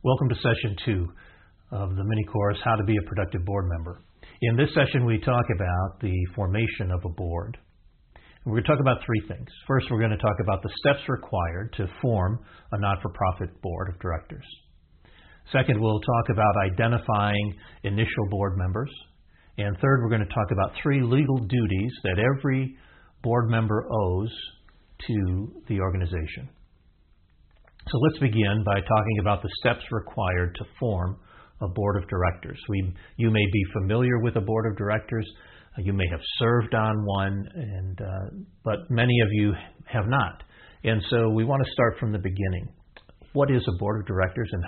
Welcome to session 2 of the mini course, How to Be a Productive Board Member. In this session, we talk about the formation of a board. We're going to talk about three things. First, we're going to talk about the steps required to form a not-for-profit board of directors. Second, we'll talk about identifying initial board members. And third, we're going to talk about three legal duties that every board member owes to the organization. So let's begin by talking about the steps required to form a board of directors. You may be familiar with a board of directors. You may have served on one, but many of you have not. And so we want to start from the beginning. What is a board of directors, and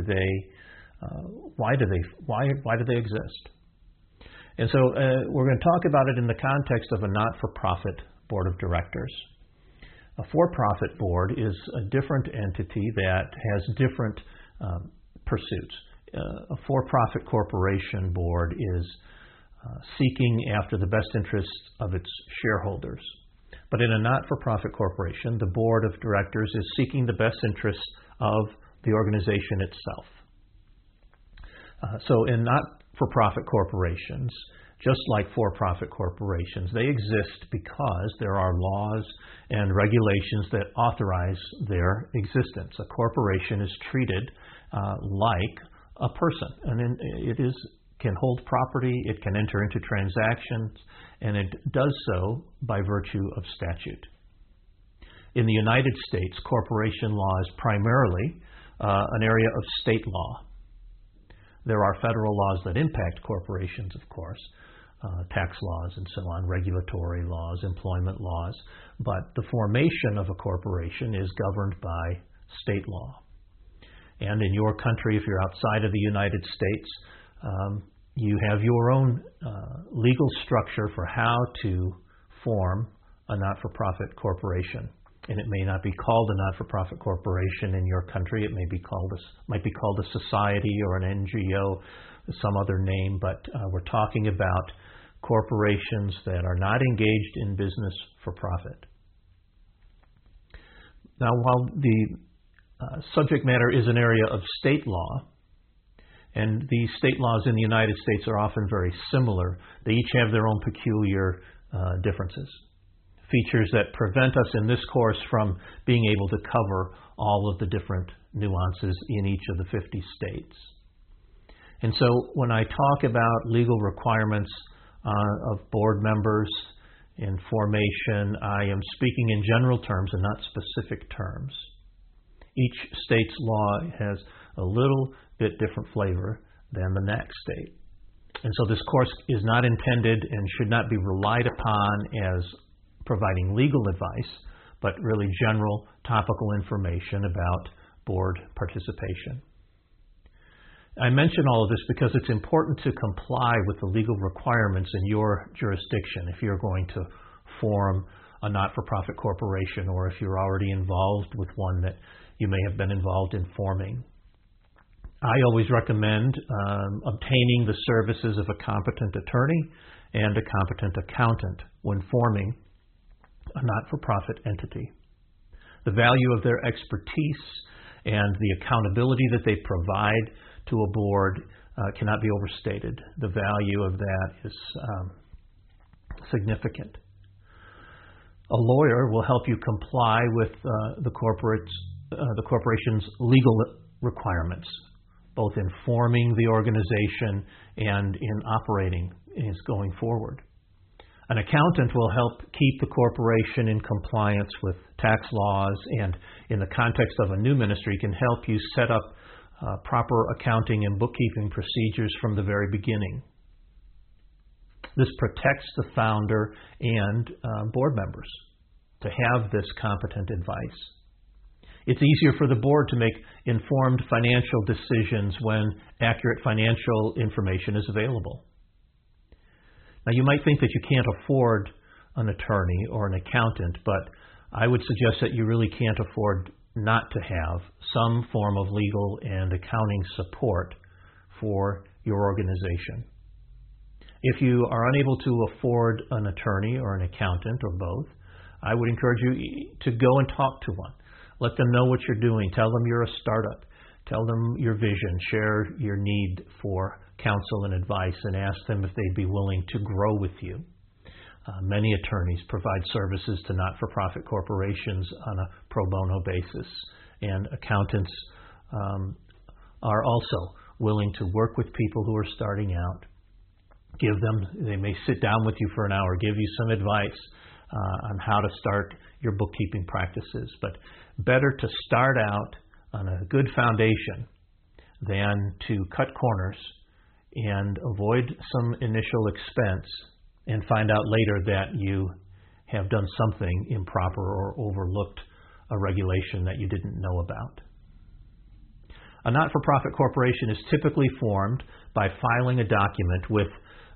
why do they exist? And so we're going to talk about it in the context of a not-for-profit board of directors. A for-profit board is a different entity that has different pursuits. A for-profit corporation board is seeking after the best interests of its shareholders. But in a not-for-profit corporation, the board of directors is seeking the best interests of the organization itself. So in not-for-profit corporations, just like for-profit corporations, they exist because there are laws and regulations that authorize their existence. A corporation is treated like a person, and it can hold property, it can enter into transactions, and it does so by virtue of statute. In the United States, corporation law is primarily an area of state law. There are federal laws that impact corporations, of course, tax laws and so on, regulatory laws, employment laws, but the formation of a corporation is governed by state law. And in your country, if you're outside of the United States, you have your own legal structure for how to form a not-for-profit corporation. And it may not be called a not-for-profit corporation in your country. It might be called a society or an NGO, some other name, but we're talking about corporations that are not engaged in business for profit. Now, while the subject matter is an area of state law, and the state laws in the United States are often very similar, they each have their own peculiar differences. Features that prevent us in this course from being able to cover all of the different nuances in each of the 50 states. And so when I talk about legal requirements of board members in formation, I am speaking in general terms and not specific terms. Each state's law has a little bit different flavor than the next state. And so this course is not intended and should not be relied upon as providing legal advice, but really general topical information about board participation. I mention all of this because it's important to comply with the legal requirements in your jurisdiction if you're going to form a not-for-profit corporation, or if you're already involved with one that you may have been involved in forming. I always recommend obtaining the services of a competent attorney and a competent accountant when forming a not-for-profit entity. The value of their expertise and the accountability that they provide to a board cannot be overstated. The value of that is significant. A lawyer will help you comply with the corporation's legal requirements, both in forming the organization and in operating as going forward. An accountant will help keep the corporation in compliance with tax laws, and in the context of a new ministry can help you set up proper accounting and bookkeeping procedures from the very beginning. This protects the founder and board members to have this competent advice. It's easier for the board to make informed financial decisions when accurate financial information is available. Now, you might think that you can't afford an attorney or an accountant, but I would suggest that you really can't afford not to have some form of legal and accounting support for your organization. If you are unable to afford an attorney or an accountant or both, I would encourage you to go and talk to one. Let them know what you're doing. Tell them you're a startup. Tell them your vision, share your need for counsel and advice, and ask them if they'd be willing to grow with you. Many attorneys provide services to not-for-profit corporations on a pro bono basis, and accountants are also willing to work with people who are starting out. They may sit down with you for an hour, give you some advice on how to start your bookkeeping practices. But better to start out on a good foundation than to cut corners and avoid some initial expense and find out later that you have done something improper or overlooked a regulation that you didn't know about. A not-for-profit corporation is typically formed by filing a document with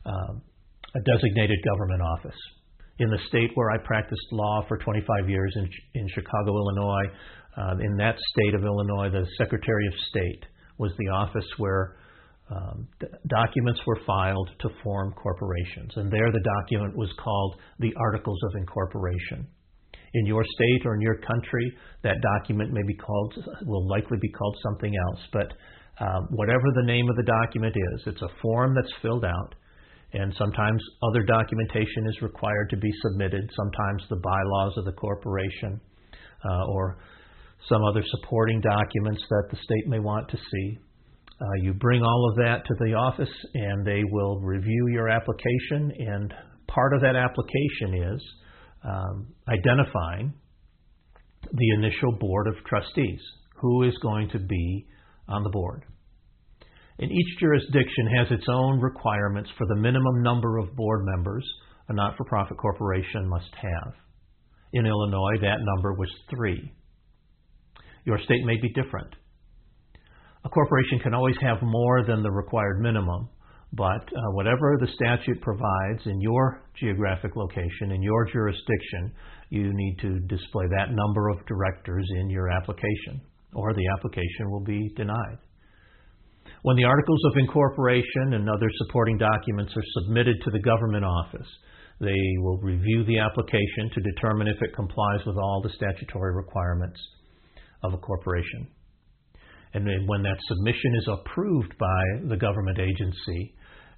a designated government office. In the state where I practiced law for 25 years in Chicago, Illinois, in that state of Illinois, the Secretary of State was the office where documents were filed to form corporations. And there the document was called the Articles of Incorporation. In your state or in your country, that document will likely be called something else. But whatever the name of the document is, it's a form that's filled out. And sometimes other documentation is required to be submitted, sometimes the bylaws of the corporation or some other supporting documents that the state may want to see. You bring all of that to the office and they will review your application, and part of that application is identifying the initial board of trustees, who is going to be on the board. And each jurisdiction has its own requirements for the minimum number of board members a not-for-profit corporation must have. In Illinois, that number was 3. Your state may be different. A corporation can always have more than the required minimum, but whatever the statute provides in your geographic location, in your jurisdiction, you need to display that number of directors in your application, or the application will be denied. When the Articles of Incorporation and other supporting documents are submitted to the government office, they will review the application to determine if it complies with all the statutory requirements of a corporation. And then when that submission is approved by the government agency,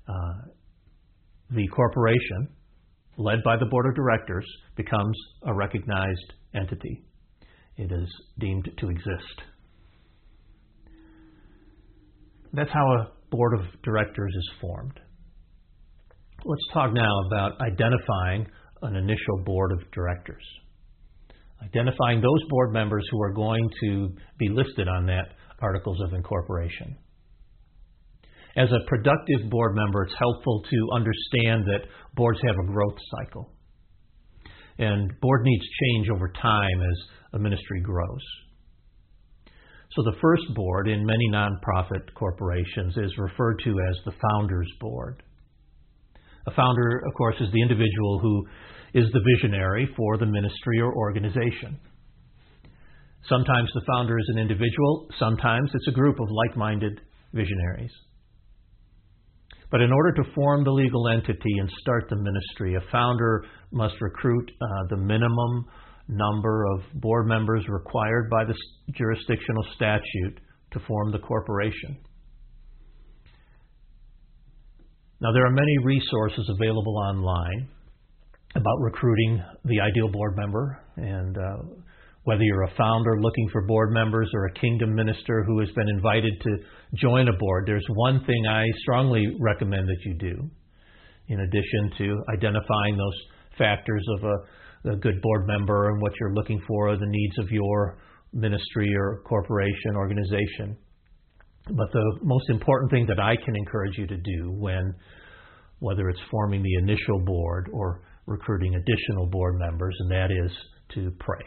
the corporation, led by the board of directors, becomes a recognized entity. It is deemed to exist. That's how a board of directors is formed. Let's talk now about identifying an initial board of directors. Identifying those board members who are going to be listed on that Articles of Incorporation. As a productive board member, it's helpful to understand that boards have a growth cycle. And board needs change over time as a ministry grows. So the first board in many nonprofit corporations is referred to as the Founders Board. A founder, of course, is the individual who is the visionary for the ministry or organization. Sometimes the founder is an individual, sometimes it's a group of like-minded visionaries. But in order to form the legal entity and start the ministry, a founder must recruit the minimum number of board members required by the jurisdictional statute to form the corporation. Now, there are many resources available online about recruiting the ideal board member, and whether you're a founder looking for board members or a kingdom minister who has been invited to join a board, there's one thing I strongly recommend that you do, in addition to identifying those factors of a good board member and what you're looking for, the needs of your ministry or corporation, organization. But the most important thing that I can encourage you to do whether it's forming the initial board or recruiting additional board members, and that is to pray.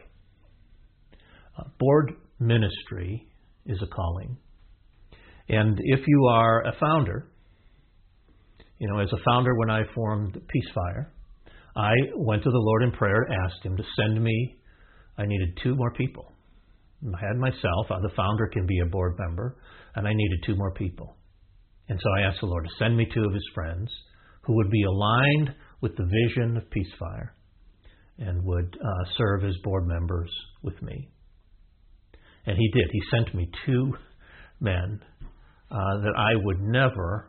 Board ministry is a calling. And if you are a founder, as a founder when I formed Peacefire, I went to the Lord in prayer and asked Him to send me, I needed 2 more people. I had myself, the founder can be a board member, and I needed 2 more people. And so I asked the Lord to send me 2 of His friends who would be aligned with the vision of Peacefire and would serve as board members with me. And He did. He sent me 2 men that I would never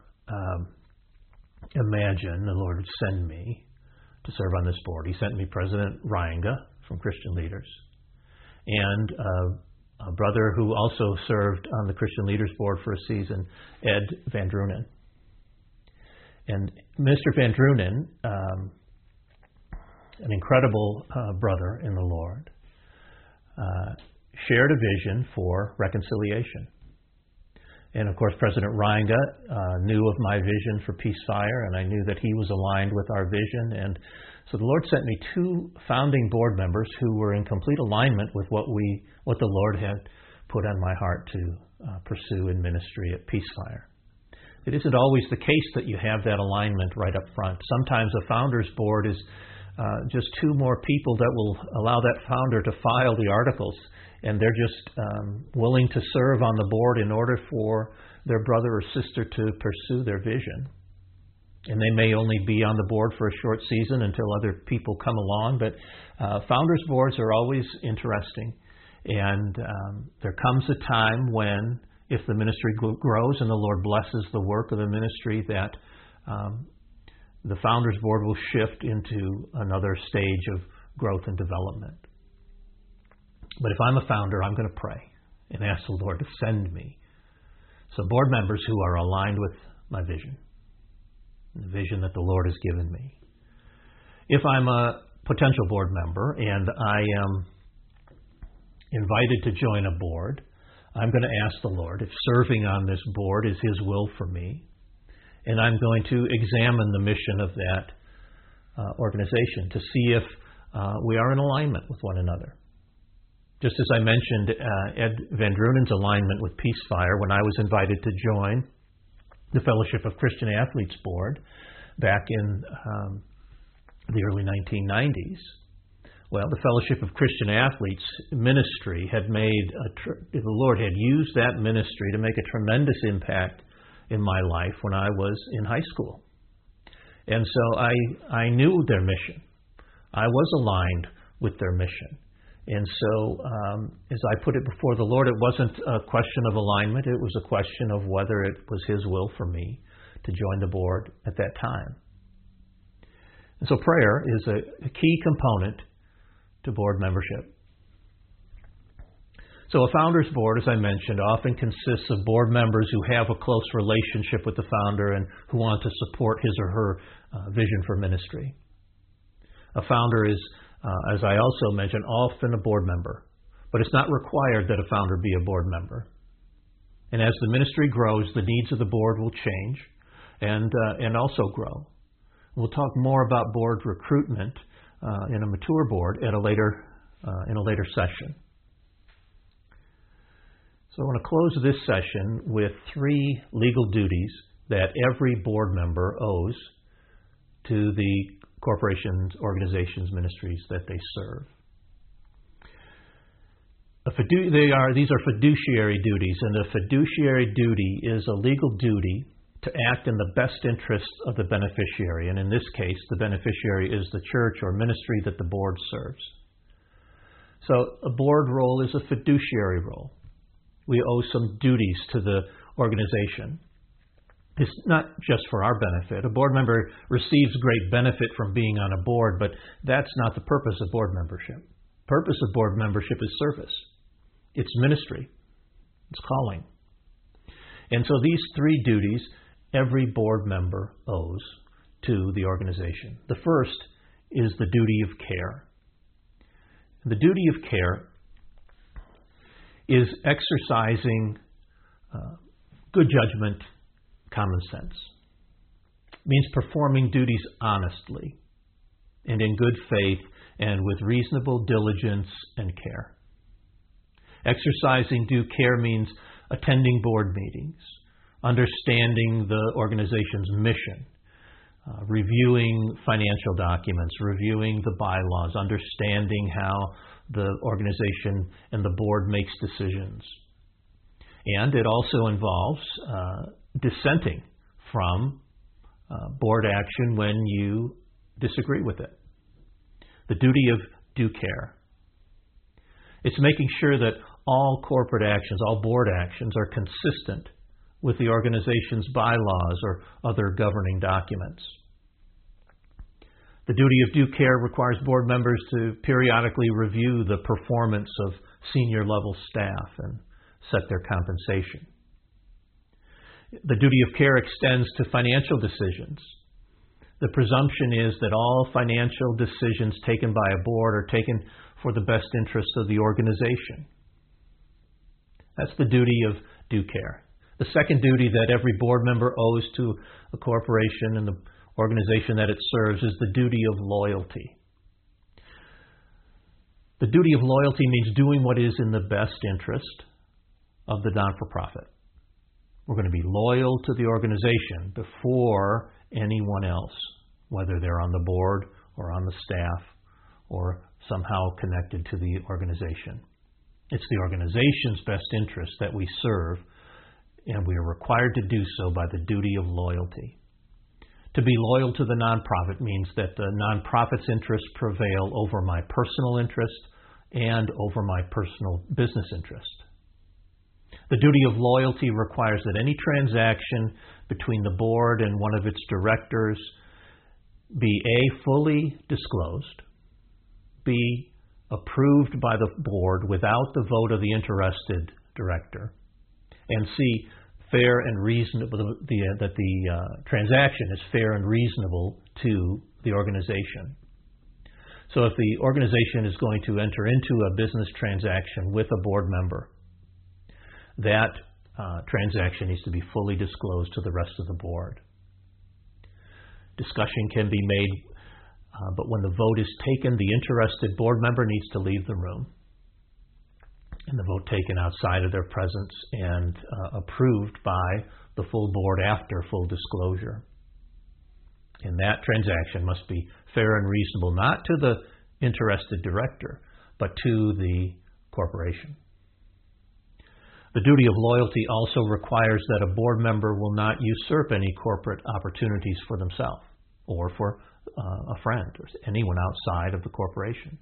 imagine the Lord would send me to serve on this board. He sent me President Reinga from Christian Leaders, and a brother who also served on the Christian Leaders Board for a season, Ed Van Drunen. And Mr. Van Drunen, an incredible brother in the Lord, shared a vision for reconciliation. And of course, President Reinga knew of my vision for Peacefire, and I knew that he was aligned with our vision. And so the Lord sent me 2 founding board members who were in complete alignment with what the Lord had put on my heart to pursue in ministry at Peacefire. It isn't always the case that you have that alignment right up front. Sometimes a founder's board is just 2 more people that will allow that founder to file the articles, and they're just willing to serve on the board in order for their brother or sister to pursue their vision. And they may only be on the board for a short season until other people come along, but founders' boards are always interesting. And there comes a time when, if the ministry grows and the Lord blesses the work of the ministry, that the founders' board will shift into another stage of growth and development. But if I'm a founder, I'm going to pray and ask the Lord to send me some board members who are aligned with my vision, the vision that the Lord has given me. If I'm a potential board member and I am invited to join a board, I'm going to ask the Lord if serving on this board is His will for me, and I'm going to examine the mission of that organization to see if we are in alignment with one another. Just as I mentioned Ed Van Drunen's alignment with Peacefire when I was invited to join the Fellowship of Christian Athletes Board back in the early 1990s. Well, the Fellowship of Christian Athletes ministry had made, the Lord had used that ministry to make a tremendous impact in my life when I was in high school. And so I knew their mission. I was aligned with their mission. And so as I put it before the Lord, it wasn't a question of alignment. It was a question of whether it was His will for me to join the board at that time. And so prayer is a key component to board membership. So a founder's board, as I mentioned, often consists of board members who have a close relationship with the founder and who want to support his or her vision for ministry. A founder is, as I also mentioned, often a board member, but it's not required that a founder be a board member. And as the ministry grows, the needs of the board will change and also grow. We'll talk more about board recruitment in a mature board at in a later session. So I want to close this session with 3 legal duties that every board member owes to the corporations, organizations, ministries that they serve. These are fiduciary duties, and a fiduciary duty is a legal duty to act in the best interest of the beneficiary. And in this case, the beneficiary is the church or ministry that the board serves. So a board role is a fiduciary role. We owe some duties to the organization. It's not just for our benefit. A board member receives great benefit from being on a board, but that's not the purpose of board membership. The purpose of board membership is service. It's ministry. It's calling. And so these 3 duties every board member owes to the organization. The first is the duty of care. The duty of care is exercising good judgment, common sense. It means performing duties honestly and in good faith and with reasonable diligence and care. Exercising due care means attending board meetings, understanding the organization's mission, reviewing financial documents, reviewing the bylaws, understanding how the organization and the board makes decisions. And it also involves dissenting from board action when you disagree with it. The duty of due care. It's making sure that all corporate actions, all board actions are consistent with the organization's bylaws or other governing documents. The duty of due care requires board members to periodically review the performance of senior level staff and set their compensation. The duty of care extends to financial decisions. The presumption is that all financial decisions taken by a board are taken for the best interest of the organization. That's the duty of due care. The second duty that every board member owes to a corporation and the organization that it serves is the duty of loyalty. The duty of loyalty means doing what is in the best interest of the not-for-profit. We're going to be loyal to the organization before anyone else, whether they're on the board or on the staff or somehow connected to the organization. It's the organization's best interest that we serve, and we are required to do so by the duty of loyalty. To be loyal to the nonprofit means that the nonprofit's interests prevail over my personal interest and over my personal business interest. The duty of loyalty requires that any transaction between the board and one of its directors be A, fully disclosed, B, approved by the board without the vote of the interested director, and C, fair and reasonable, that the transaction is fair and reasonable to the organization. So if the organization is going to enter into a business transaction with a board member, that transaction needs to be fully disclosed to the rest of the board. Discussion can be made, but when the vote is taken, the interested board member needs to leave the room, and the vote taken outside of their presence and approved by the full board after full disclosure. And that transaction must be fair and reasonable, not to the interested director, but to the corporation. The duty of loyalty also requires that a board member will not usurp any corporate opportunities for themselves or for a friend or anyone outside of the corporation.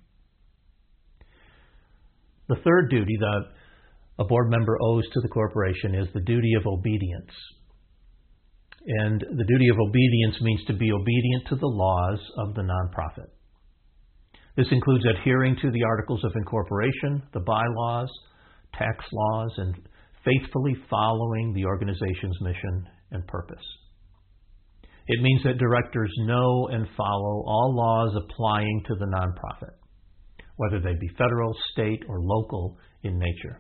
The third duty that a board member owes to the corporation is the duty of obedience. And the duty of obedience means to be obedient to the laws of the nonprofit. This includes adhering to the Articles of Incorporation, the bylaws, tax laws, and faithfully following the organization's mission and purpose. It means that directors know and follow all laws applying to the nonprofit, whether they be federal, state, or local in nature.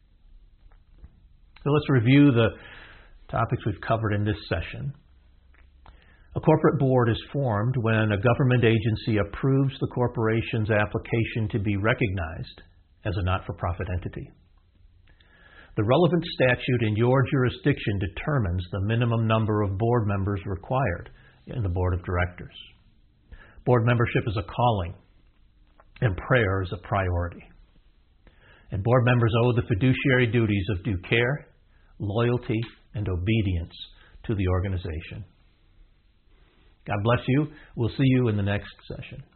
So let's review the topics we've covered in this session. A corporate board is formed when a government agency approves the corporation's application to be recognized as a not-for-profit entity. The relevant statute in your jurisdiction determines the minimum number of board members required in the board of directors. Board membership is a calling, and prayer is a priority. And board members owe the fiduciary duties of due care, loyalty, and obedience to the organization. God bless you. We'll see you in the next session.